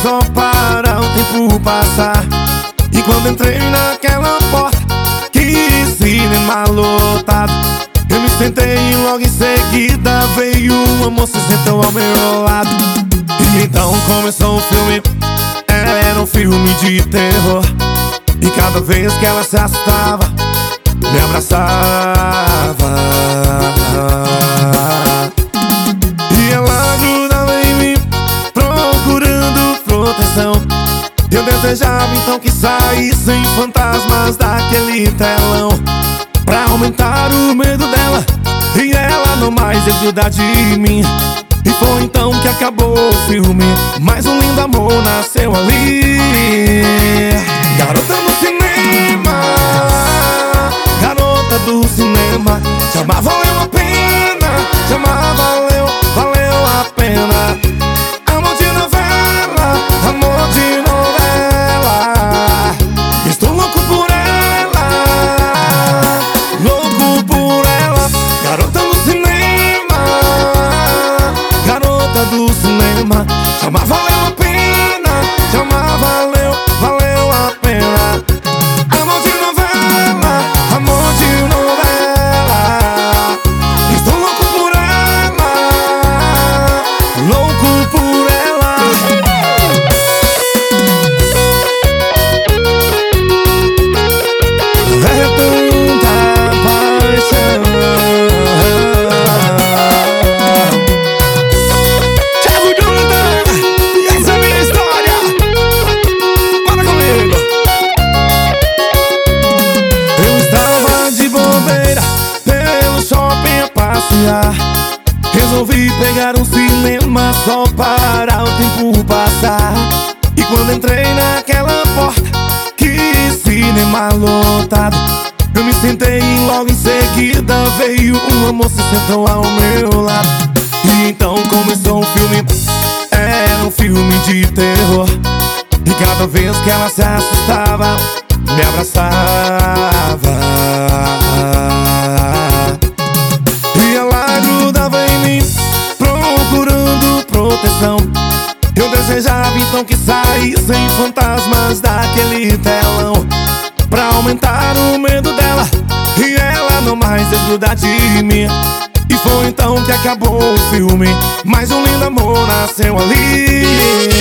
só para o tempo passar. E quando entrei naquela porta, que cinema lotado, eu me sentei e logo em seguida veio uma moça e sentou ao meu lado. E então começou o filme, era um filme de terror. E cada vez que ela se assustava, me abraçava. E ela grudava em mim, procurando proteção. Eu desejava então que saíssem fantasmas daquele telão, pra aumentar o medo dela e ela não mais desgrudar de mim. E foi então que acabou o filme, mais um lindo amor nasceu ali. Garota no cinema, garota do cinema, te amar valeu a pena, te amar valeu a pena. Amor de novela, amor de novela, estou louco por ela, louco por ela. Garota no cinema, garota do cinema, te amar valeu a pena, te amar valeu a pena. Amor de novela, amor de novela, estou louco por ela, louco por ela. É tanta paixão. Thiago Jonathan, e essa é a minha história. Bora comigo. Eu estava de bobeira pelo shopping a passear. Resolvi pegar um cinema só para o tempo passar. E quando entrei naquela porta, que cinema lotado, eu me sentei e logo em seguida veio uma moça e sentou ao meu lado. E então começou o filme, era um filme de terror. E cada vez que ela se assustava, me abraçava. E ela grudava em mim, procurando proteção. Eu desejava então que saíssem fantasmas daquele telão, pra aumentar o medo dela e ela não mais desgrudar de mim. E foi então que acabou o filme, mais um lindo amor nasceu ali.